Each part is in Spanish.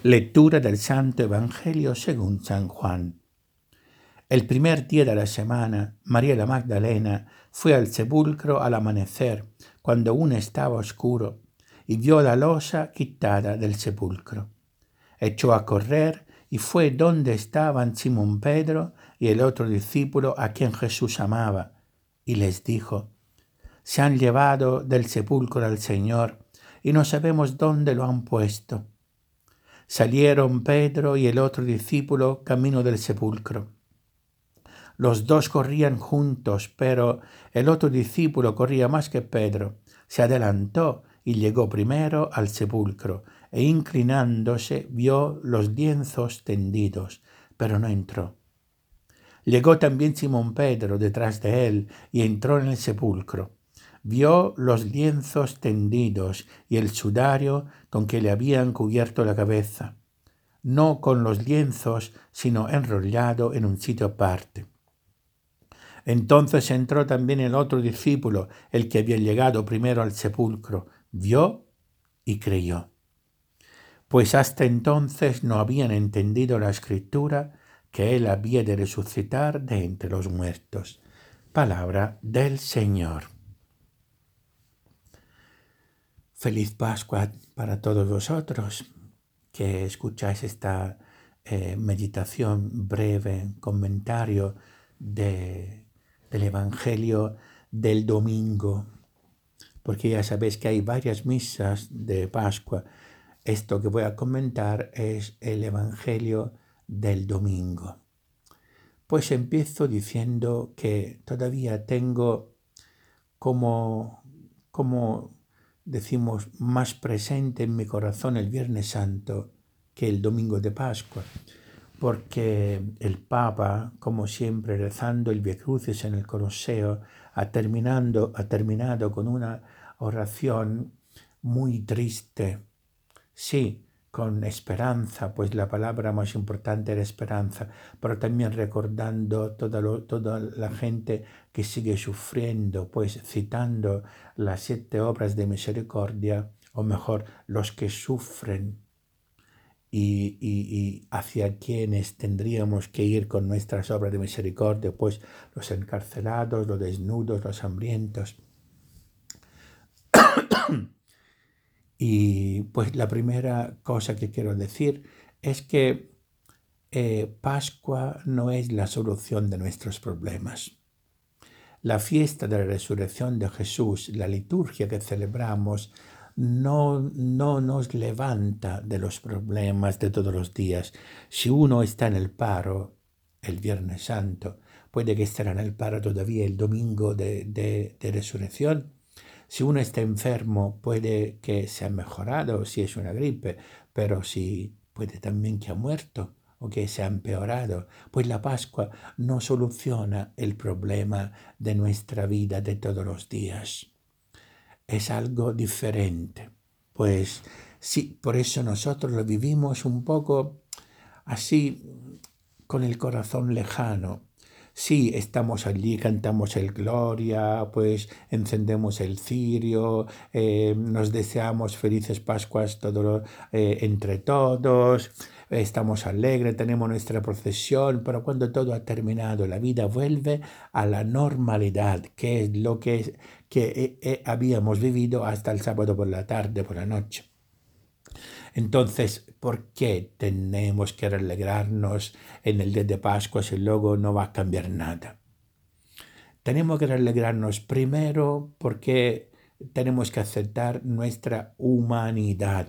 Lectura del Santo Evangelio según San Juan. El primer día de la semana, María la Magdalena fue al sepulcro al amanecer, cuando aún estaba oscuro, y vio la losa quitada del sepulcro. Echó a correr y fue donde estaban Simón Pedro y el otro discípulo a quien Jesús amaba, y les dijo: «Se han llevado del sepulcro al Señor, y no sabemos dónde lo han puesto». Salieron Pedro y el otro discípulo camino del sepulcro. Los dos corrían juntos, pero el otro discípulo corría más que Pedro. Se adelantó y llegó primero al sepulcro, e inclinándose vio los lienzos tendidos, pero no entró. Llegó también Simón Pedro detrás de él y entró en el sepulcro. Vio los lienzos tendidos y el sudario con que le habían cubierto la cabeza, no con los lienzos, sino enrollado en un sitio aparte. Entonces entró también el otro discípulo, el que había llegado primero al sepulcro, vio y creyó, pues hasta entonces no habían entendido la Escritura, que él había de resucitar de entre los muertos. Palabra del Señor. Feliz Pascua para todos vosotros que escucháis esta meditación breve, comentario del Evangelio del domingo, porque ya sabéis que hay varias misas de Pascua. Esto que voy a comentar es el Evangelio del domingo. Pues empiezo diciendo que todavía tengo como decimos, más presente en mi corazón el Viernes Santo que el domingo de Pascua, porque el Papa, como siempre, rezando el Via Crucis en el Coloseo, ha terminado con una oración muy triste, sí, con esperanza, pues la palabra más importante era esperanza, pero también recordando toda la gente que sigue sufriendo, pues citando las 7 obras de misericordia, o mejor, los que sufren y hacia quienes tendríamos que ir con nuestras obras de misericordia, pues los encarcelados, los desnudos, los hambrientos. Y pues la primera cosa que quiero decir es que Pascua no es la solución de nuestros problemas. La fiesta de la resurrección de Jesús, la liturgia que celebramos, no nos levanta de los problemas de todos los días. Si uno está en el paro el Viernes Santo, puede que estará en el paro todavía el domingo de resurrección. Si uno está enfermo, puede que se ha mejorado si es una gripe, pero si puede también que ha muerto o que se ha empeorado. Pues la Pascua no soluciona el problema de nuestra vida de todos los días. Es algo diferente. Pues sí, por eso nosotros lo vivimos un poco así, con el corazón lejano. Sí, estamos allí, cantamos el Gloria, pues encendemos el cirio, nos deseamos felices Pascuas entre todos, estamos alegres, tenemos nuestra procesión, pero cuando todo ha terminado, la vida vuelve a la normalidad, que es lo que habíamos vivido hasta el sábado por la tarde, por la noche. Entonces, ¿por qué tenemos que alegrarnos en el día de Pascua si luego no va a cambiar nada? Tenemos que alegrarnos primero porque tenemos que aceptar nuestra humanidad.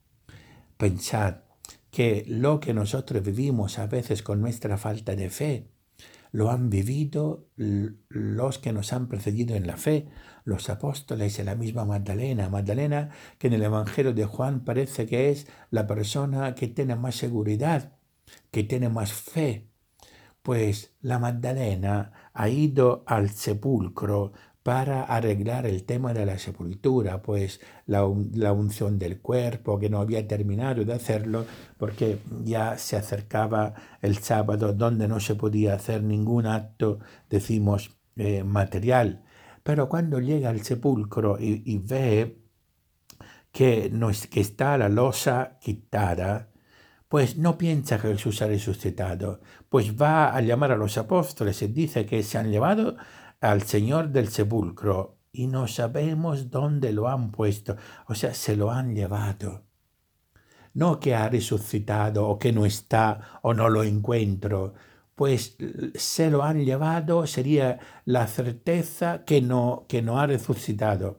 Pensad que lo que nosotros vivimos a veces con nuestra falta de fe, lo han vivido los que nos han precedido en la fe, los apóstoles y la misma Magdalena. Magdalena, que en el Evangelio de Juan parece que es la persona que tiene más seguridad, que tiene más fe. Pues la Magdalena ha ido al sepulcro para arreglar el tema de la sepultura, pues la unción del cuerpo, que no había terminado de hacerlo porque ya se acercaba el sábado donde no se podía hacer ningún acto, decimos, material. Pero cuando llega al sepulcro y ve que está la losa quitada, pues no piensa que Jesús ha resucitado, pues va a llamar a los apóstoles y dice que se han llevado al Señor del sepulcro y no sabemos dónde lo han puesto, o sea, se lo han llevado. No que ha resucitado o que no está o no lo encuentro, pues se lo han llevado sería la certeza que no ha resucitado,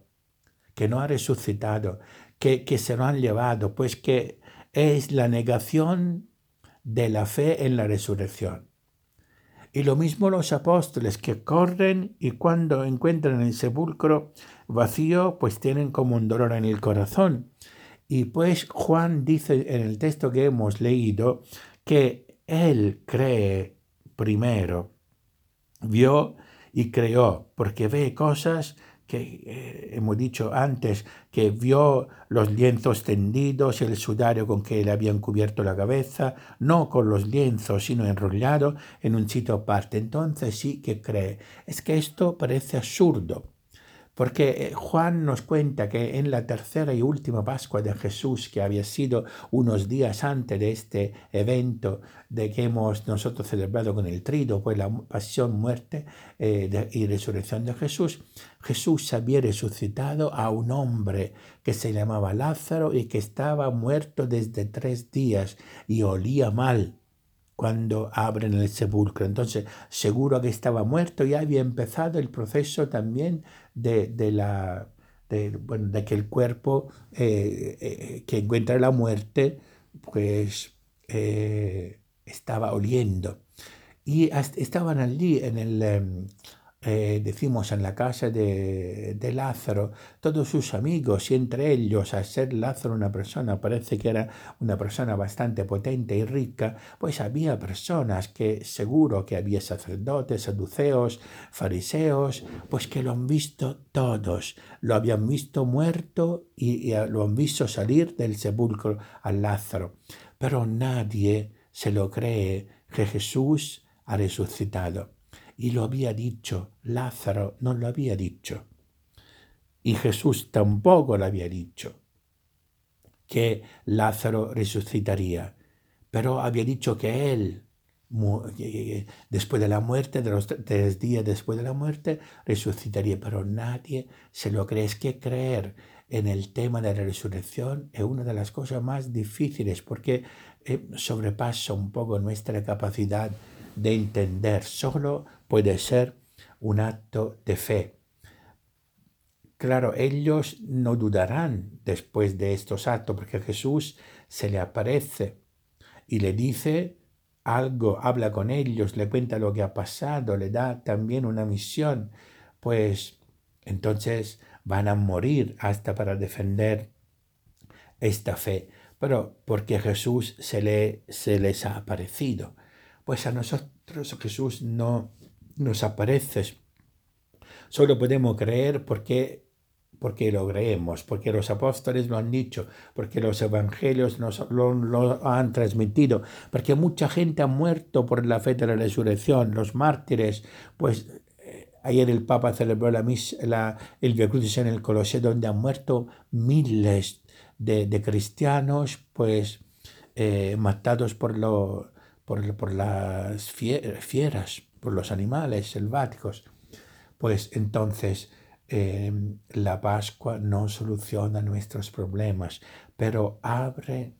que se lo han llevado, pues que es la negación de la fe en la resurrección. Y lo mismo los apóstoles que corren y cuando encuentran el sepulcro vacío, pues tienen como un dolor en el corazón. Y pues Juan dice en el texto que hemos leído que él cree primero, vio y creó, porque ve cosas que hemos dicho antes, que vio los lienzos tendidos, el sudario con que le habían cubierto la cabeza, no con los lienzos, sino enrollado en un sitio aparte. Entonces sí que cree. Es que esto parece absurdo, porque Juan nos cuenta que en la tercera y última Pascua de Jesús, que había sido unos días antes de este evento de que hemos nosotros celebrado con el trido, pues la pasión, muerte y resurrección de Jesús, Jesús había resucitado a un hombre que se llamaba Lázaro y que estaba muerto desde 3 días y olía mal cuando abren el sepulcro. Entonces, seguro que estaba muerto y había empezado el proceso también de que el cuerpo que encuentra la muerte, pues estaba oliendo. Y estaban allí en decimos, en la casa de Lázaro, todos sus amigos y entre ellos, al ser Lázaro una persona, parece que era una persona bastante potente y rica, pues había personas que seguro que había sacerdotes, saduceos, fariseos, pues que lo han visto todos, lo habían visto muerto y lo han visto salir del sepulcro a Lázaro, pero nadie se lo cree que Jesús ha resucitado. Y lo había dicho, Lázaro no lo había dicho. Y Jesús tampoco lo había dicho, que Lázaro resucitaría. Pero había dicho que él, después de la muerte, de los 3 días después de la muerte, resucitaría. Pero nadie se lo cree. Es que creer en el tema de la resurrección es una de las cosas más difíciles porque sobrepasa un poco nuestra capacidad de entender. Solo puede ser un acto de fe. Claro, ellos no dudarán después de estos actos porque Jesús se le aparece y le dice algo, habla con ellos, le cuenta lo que ha pasado, le da también una misión, pues entonces van a morir hasta para defender esta fe, pero porque Jesús se les ha aparecido. Pues a nosotros Jesús no nos aparece, solo podemos creer porque lo creemos, porque los apóstoles lo han dicho, porque los evangelios nos lo han transmitido, porque mucha gente ha muerto por la fe de la resurrección, los mártires, pues ayer el Papa celebró el Via Crucis en el Coloseo, donde han muerto miles de cristianos, pues matados por las fieras, por los animales selváticos. Pues entonces la Pascua no soluciona nuestros problemas, pero abre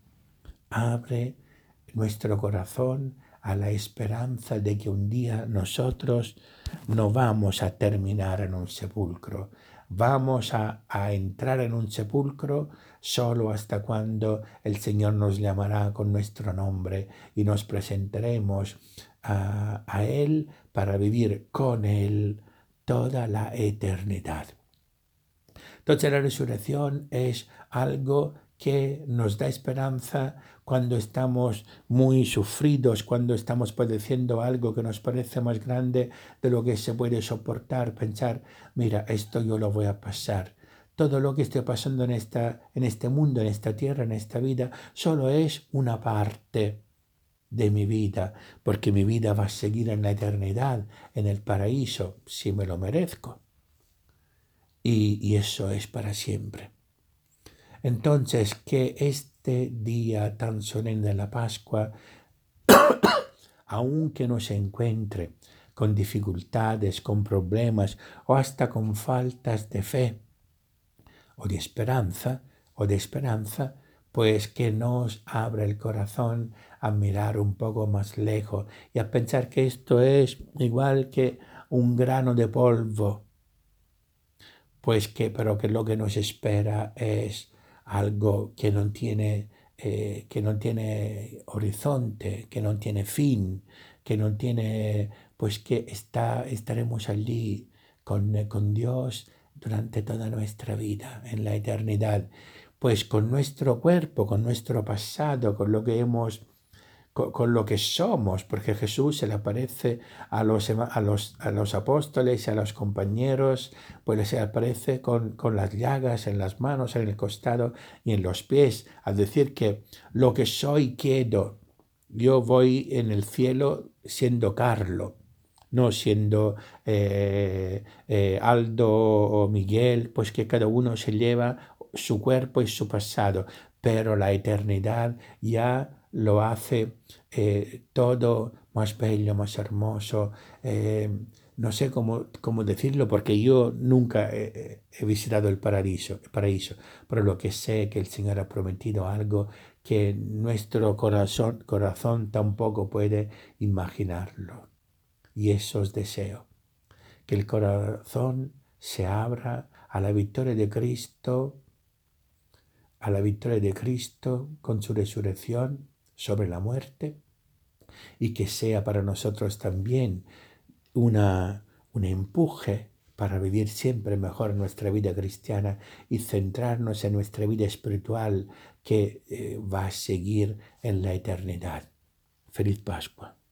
nuestro corazón a la esperanza de que un día nosotros no vamos a terminar en un sepulcro. Vamos a entrar en un sepulcro solo hasta cuando el Señor nos llamará con nuestro nombre y nos presentaremos a Él para vivir con Él toda la eternidad. Entonces la resurrección es algo que nos da esperanza cuando estamos muy sufridos, cuando estamos padeciendo algo que nos parece más grande de lo que se puede soportar, pensar, mira, esto yo lo voy a pasar. Todo lo que esté pasando en este mundo, en esta tierra, en esta vida, solo es una parte de mi vida, porque mi vida va a seguir en la eternidad, en el paraíso, si me lo merezco. Y eso es para siempre. Entonces, que este día tan solemne de la Pascua, aunque nos encuentre con dificultades, con problemas o hasta con faltas de fe o de esperanza, pues que nos abra el corazón a mirar un poco más lejos y a pensar que esto es igual que un grano de polvo, pero que lo que nos espera es algo que no tiene horizonte, que no tiene fin, que no tiene, pues que estaremos allí con Dios durante toda nuestra vida, en la eternidad, pues con nuestro cuerpo, con nuestro pasado, con lo que somos, porque Jesús se le aparece a los apóstoles y a los compañeros, pues se le aparece con las llagas en las manos, en el costado y en los pies, a decir que lo que soy quedo, yo voy en el cielo siendo Carlo, no siendo Aldo o Miguel, pues que cada uno se lleva su cuerpo y su pasado, pero la eternidad ya lo hace todo más bello, más hermoso. No sé cómo decirlo porque yo nunca he visitado el paraíso, pero lo que sé es que el Señor ha prometido algo que nuestro corazón tampoco puede imaginarlo. Y eso os deseo, que el corazón se abra a la victoria de Cristo, a la victoria de Cristo con su resurrección sobre la muerte, y que sea para nosotros también un empuje para vivir siempre mejor nuestra vida cristiana y centrarnos en nuestra vida espiritual que va a seguir en la eternidad. Feliz Pascua.